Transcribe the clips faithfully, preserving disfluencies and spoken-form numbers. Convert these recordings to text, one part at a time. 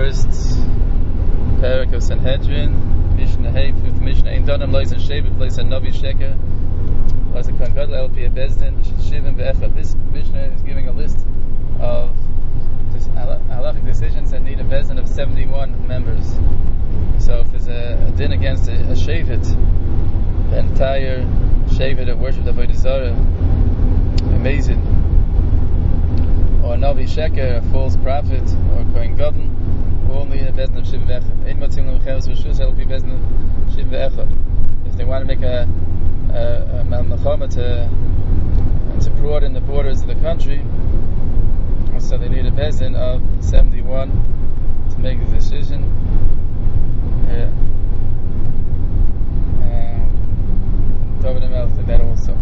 first parak of Sanhedrin, Mishnah Hey, fifth Mishnah, Ein Donim Lois and Shevet, place a Novi Sheker, place a Kohen Gadol, L P A Bezdin, Shivim Ve'echad. This Mishnah is giving a list of halachic decisions that need a Bezdin of seventy-one members. So if there's a, a din against a, a Shevet, the entire Shevet that worshipped the Avodah Zarah, amazing, or a Novi Sheker, a false prophet, or a Kohen Gadol, all need a Bezdin of Shivim Ve'echad. Ein Motzim L'Mecheres Rishus, L P Bezdin of Shivim Ve'echad. If they want to make a a, a Malnachama to to broaden the borders of the country, so they need a Bezdin of seventy-one to make the decision. Yeah. David and Melch did that also.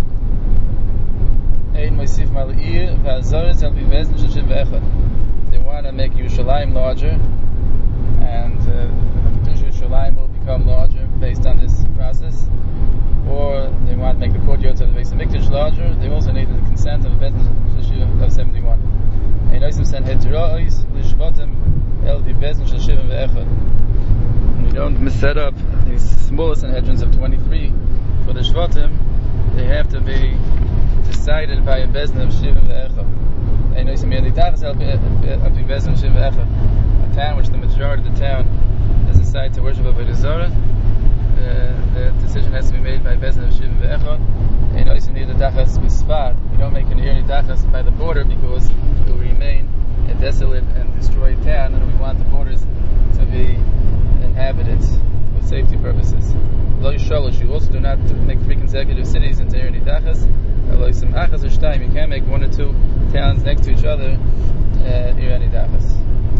Ein Moisif Mal'ir V'Azoretz El Pi Bezdin Shel Shivim Ve'echad. They want to make Yerushalayim larger, and uh, the Yerushalayim will become larger based on this process. Or they want to make the courtyards of the Beis HaMikdash larger. They also need the consent of a Bezdin of seventy-one. Ein Oisim Sanhedrois L'Shvatim El Pi Bezdin Shel Shivim Ve'echad. You don't set up these smaller Sanhedrins of twenty-three for the Shvatim. They have to be decided by a Bezdin of Shivim Ve'echad. Ein Oisim Yeditachas El Pi Bezdin of Shivim Ve'echad. A town which the majority of the town has decided to worship Avodah Zarah. Uh, the decision has to be made by Bezdin of Shivim Ve'echad. Ein Oisim Yeditachas B'Sfar. You don't make an Yeditachas by the border because it will remain a desolate and destroyed town, and we want the borders to be inhabited for safety purposes. Lo Yishalosh, you also do not make three consecutive cities into Yeditachas. Lo Yisam Achas or Shtayim. You can't make one or two towns next to each other